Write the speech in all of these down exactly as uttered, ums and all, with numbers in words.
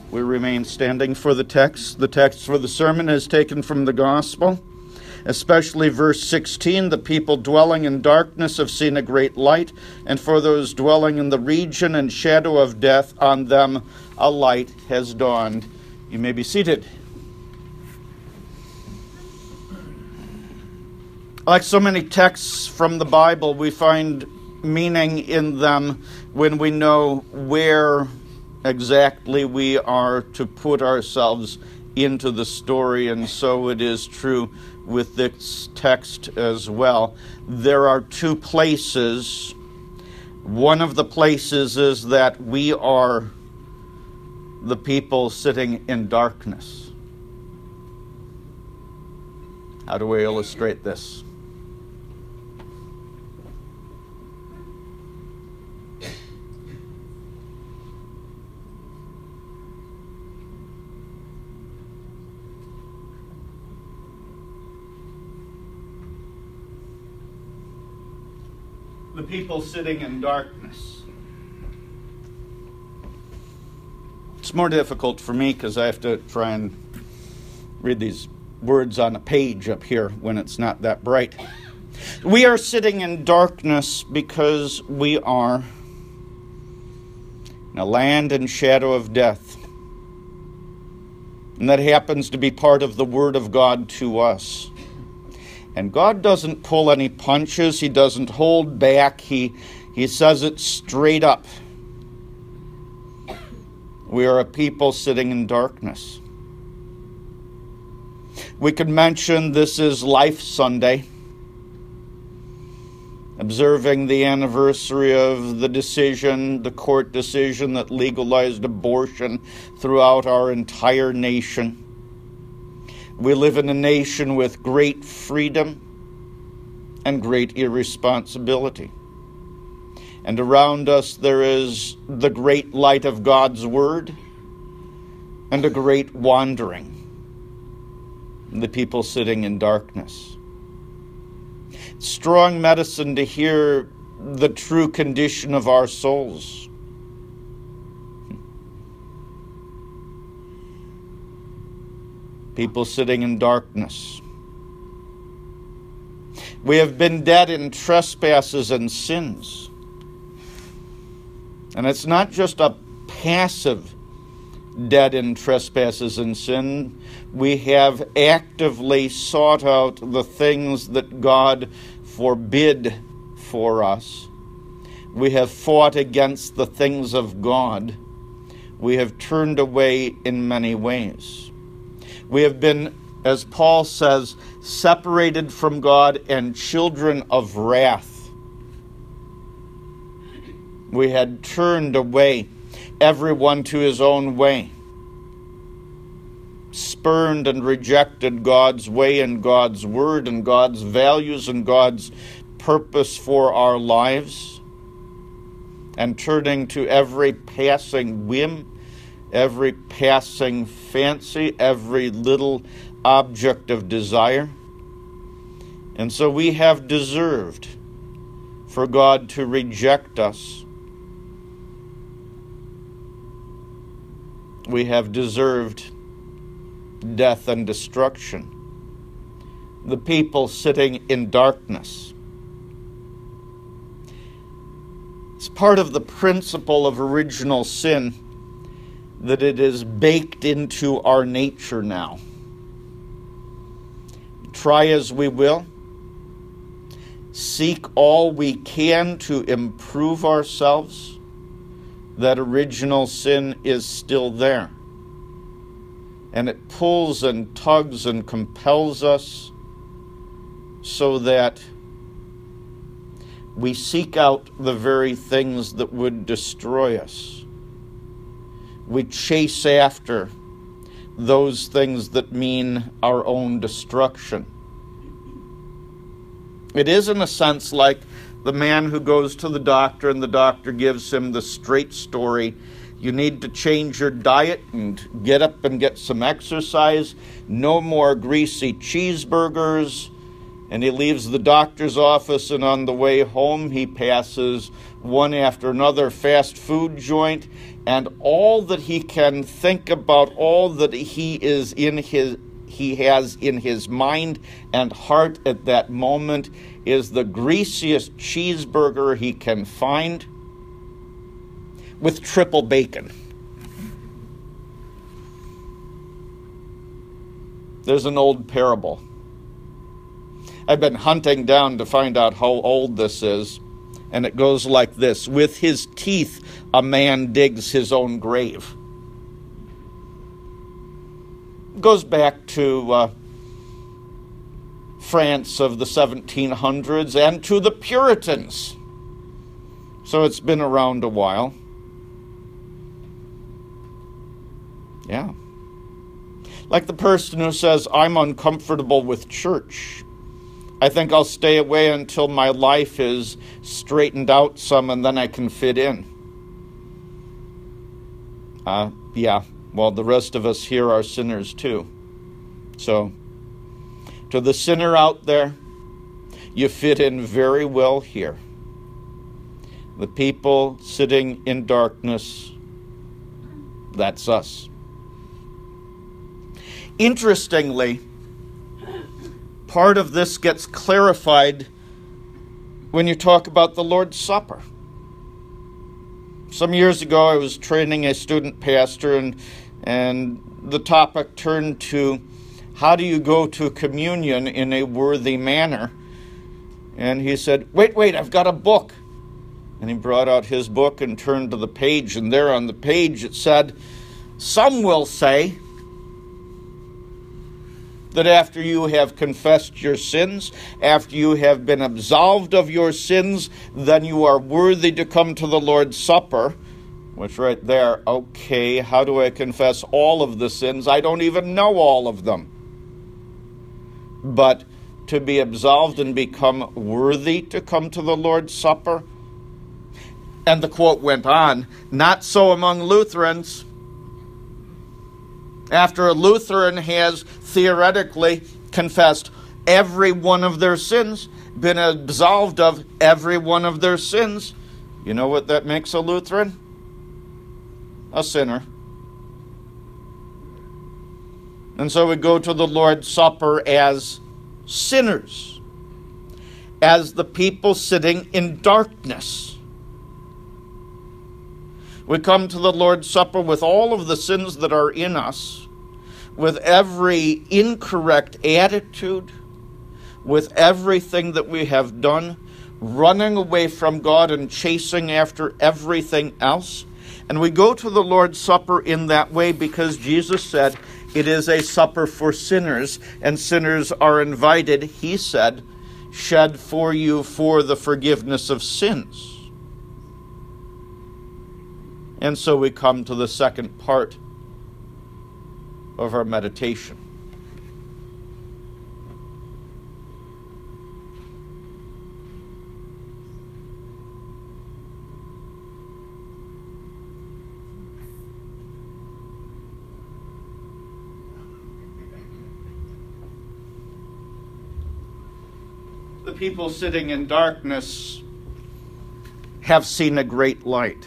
We remain standing for the text. The text for the sermon is taken from the Gospel, especially verse sixteen. The people dwelling in darkness have seen a great light, and for those dwelling in the region and shadow of death, on them a light has dawned. You may be seated. Like so many texts from the Bible, we find meaning in them when we know where exactly we are to put ourselves into the story, and so it is true with this text as well. There are two places. One of the places is that we are the people sitting in darkness. How do we illustrate this? The people sitting in darkness. It's more difficult for me because I have to try and read these words on a page up here when it's not that bright. We are sitting in darkness because we are in a land and shadow of death. And that happens to be part of the Word of God to us. And God doesn't pull any punches. He doesn't hold back. He, he says it straight up. We are a people sitting in darkness. We could mention this is Life Sunday, observing the anniversary of the decision, the court decision that legalized abortion throughout our entire nation. We live in a nation with great freedom and great irresponsibility. And around us there is the great light of God's Word and a great wandering. The people sitting in darkness. Strong medicine to hear the true condition of our souls. People sitting in darkness. We have been dead in trespasses and sins. And it's not just a passive dead in trespasses and sin. We have actively sought out the things that God forbid for us. We have fought against the things of God. We have turned away in many ways. We have been, as Paul says, separated from God and children of wrath. We had turned away, everyone to his own way, spurned and rejected God's way and God's word and God's values and God's purpose for our lives, and turning to every passing whim, every passing fancy, every little object of desire. And so we have deserved for God to reject us. We have deserved death and destruction. The people sitting in darkness. It's part of the principle of original sin that it is baked into our nature now. Try as we will, seek all we can to improve ourselves, that original sin is still there. And it pulls and tugs and compels us so that we seek out the very things that would destroy us. We chase after those things that mean our own destruction. It is, in a sense, like the man who goes to the doctor and the doctor gives him the straight story. You need to change your diet and get up and get some exercise. No more greasy cheeseburgers. And he leaves the doctor's office, and on the way home he passes one after another fast food joint, and all that he can think about, all that he is in his he has in his mind and heart at that moment is the greasiest cheeseburger he can find with triple bacon. There's an old parable. I've been hunting down to find out how old this is, and it goes like this. With his teeth, a man digs his own grave. It goes back to uh, France of the seventeen hundreds and to the Puritans. So it's been around a while. Yeah. Like the person who says, I'm uncomfortable with church. I think I'll stay away until my life is straightened out some and then I can fit in. Uh, yeah, well, the rest of us here are sinners too. So, to the sinner out there, you fit in very well here. The people sitting in darkness, that's us. Interestingly, part of this gets clarified when you talk about the Lord's Supper. Some years ago, I was training a student pastor, and and the topic turned to how do you go to communion in a worthy manner? And he said, wait, wait, I've got a book. And he brought out his book and turned to the page, and there on the page it said, some will say that after you have confessed your sins, after you have been absolved of your sins, then you are worthy to come to the Lord's Supper. Which right there, okay, how do I confess all of the sins? I don't even know all of them. But to be absolved and become worthy to come to the Lord's Supper? And the quote went on, not so among Lutherans. After a Lutheran has theoretically confessed every one of their sins, been absolved of every one of their sins, you know what that makes a Lutheran? A sinner. And so we go to the Lord's Supper as sinners, as the people sitting in darkness. We come to the Lord's Supper with all of the sins that are in us, with every incorrect attitude, with everything that we have done, running away from God and chasing after everything else. And we go to the Lord's Supper in that way because Jesus said it is a supper for sinners, and sinners are invited, he said, shed for you for the forgiveness of sins. And so we come to the second part of our meditation. The people sitting in darkness have seen a great light.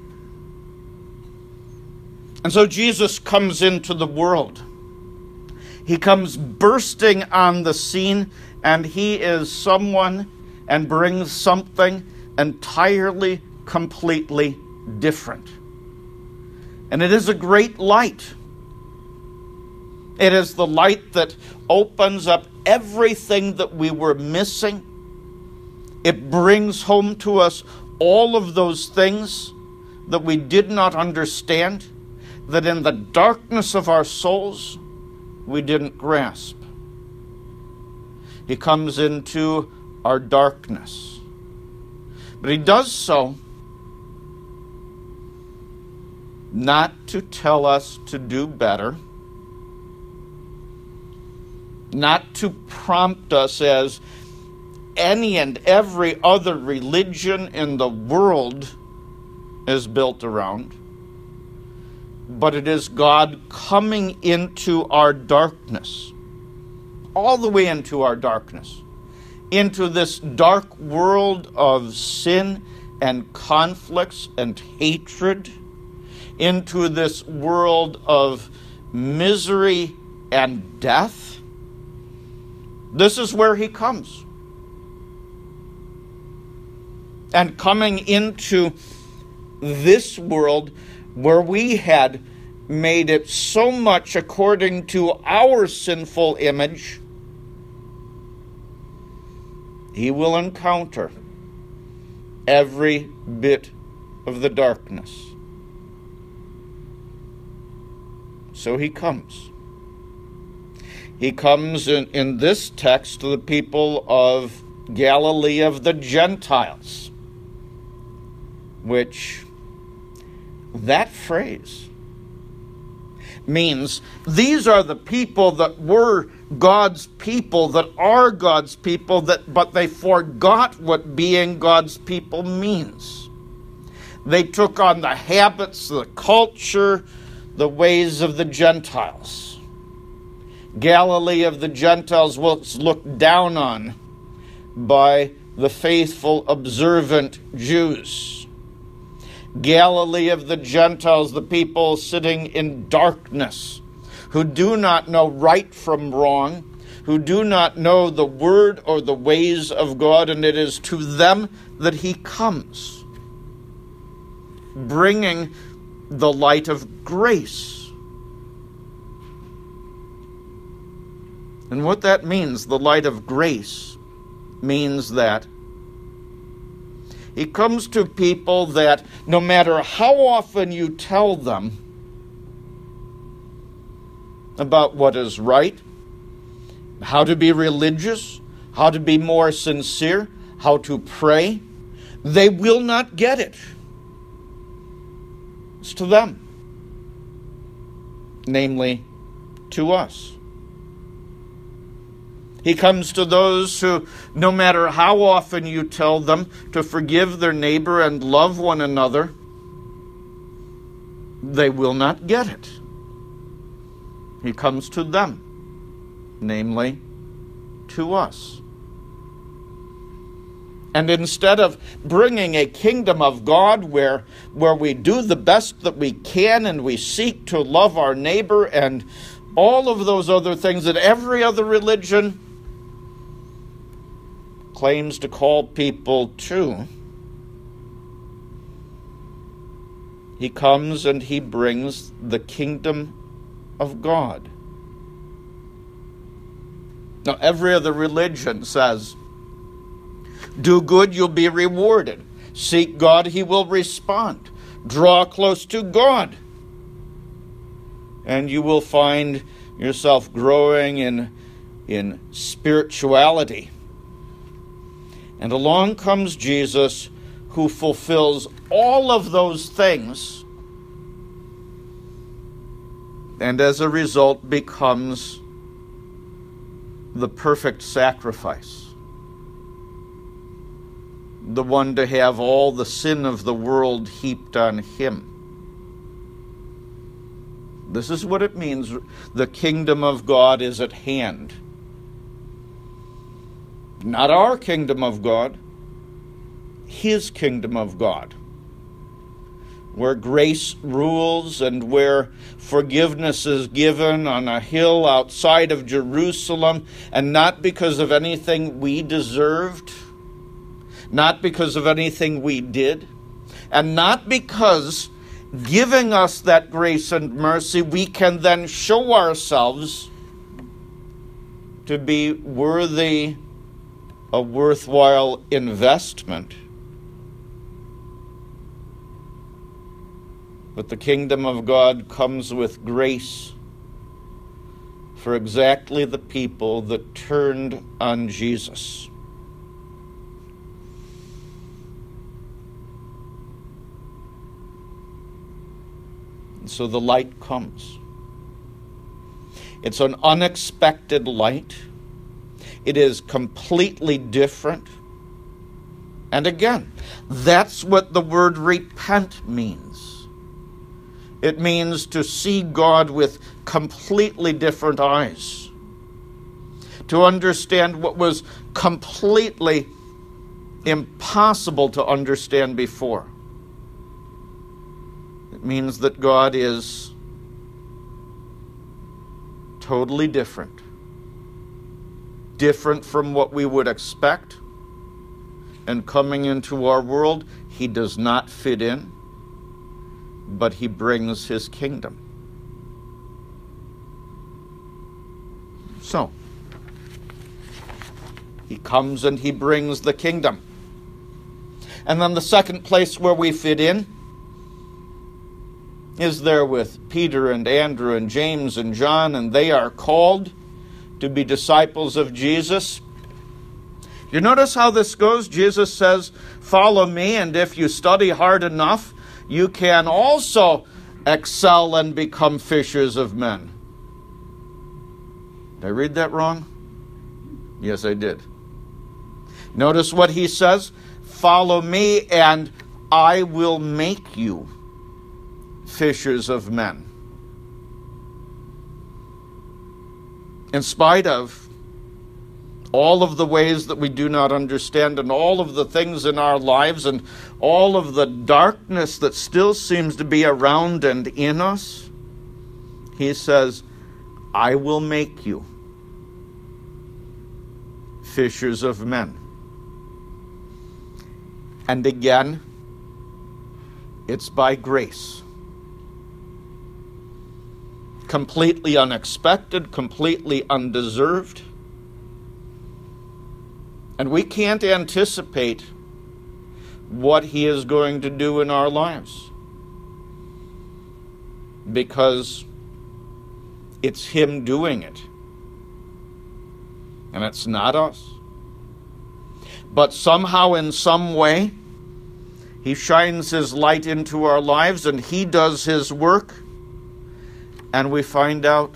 And so Jesus comes into the world. He comes bursting on the scene, and he is someone and brings something entirely, completely different. And it is a great light. It is the light that opens up everything that we were missing. It brings home to us all of those things that we did not understand, that in the darkness of our souls we didn't grasp. He comes into our darkness. But he does so not to tell us to do better, not to prompt us as any and every other religion in the world is built around, but it is God coming into our darkness, all the way into our darkness, into this dark world of sin and conflicts and hatred, into this world of misery and death, this is where he comes. And coming into this world where we had made it so much according to our sinful image, he will encounter every bit of the darkness. So he comes. He comes in, in this text to the people of Galilee of the Gentiles, which that phrase means these are the people that were God's people, that are God's people, that but they forgot what being God's people means. They took on the habits, the culture, the ways of the Gentiles. Galilee of the Gentiles was looked down on by the faithful, observant Jews. Galilee of the Gentiles, the people sitting in darkness, who do not know right from wrong, who do not know the word or the ways of God, and it is to them that he comes, bringing the light of grace. And what that means, the light of grace, means that he comes to people that no matter how often you tell them about what is right, how to be religious, how to be more sincere, how to pray, they will not get it. It's to them, namely to us. He comes to those who, no matter how often you tell them to forgive their neighbor and love one another, they will not get it. He comes to them, namely to us. And instead of bringing a kingdom of God where, where we do the best that we can and we seek to love our neighbor and all of those other things that every other religion claims to call people to, he comes and he brings the kingdom of God. Now, every other religion says, do good, you'll be rewarded. Seek God, he will respond. Draw close to God, and you will find yourself growing in, in spirituality. And along comes Jesus, who fulfills all of those things, and as a result becomes the perfect sacrifice, the one to have all the sin of the world heaped on him. This is what it means. The kingdom of God is at hand. Not our kingdom of God, his kingdom of God, where grace rules and where forgiveness is given on a hill outside of Jerusalem, and not because of anything we deserved, not because of anything we did, and not because giving us that grace and mercy, we can then show ourselves to be worthy, a worthwhile investment. But the kingdom of God comes with grace for exactly the people that turned on Jesus. And so the light comes. It's an unexpected light. It is completely different. And again, that's what the word repent means. It means to see God with completely different eyes. To understand what was completely impossible to understand before. It means that God is totally different. Different from what we would expect. And coming into our world, he does not fit in, but he brings his kingdom. So, he comes and he brings the kingdom. And then the second place where we fit in is there with Peter and Andrew and James and John, and they are called to be disciples of Jesus. You notice how this goes? Jesus says, follow me, and if you study hard enough, you can also excel and become fishers of men. Did I read that wrong? Yes, I did. Notice what he says, follow me, and I will make you fishers of men. In spite of all of the ways that we do not understand and all of the things in our lives and all of the darkness that still seems to be around and in us, he says, I will make you fishers of men. And again, it's by grace. Completely unexpected, completely undeserved. And we can't anticipate what he is going to do in our lives, because it's him doing it. And it's not us. But somehow, in some way, he shines his light into our lives and he does his work. And we find out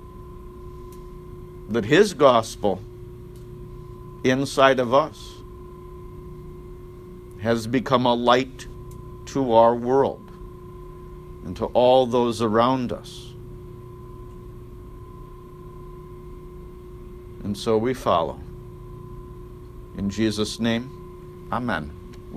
that his gospel inside of us has become a light to our world and to all those around us. And so we follow. In Jesus' name, amen.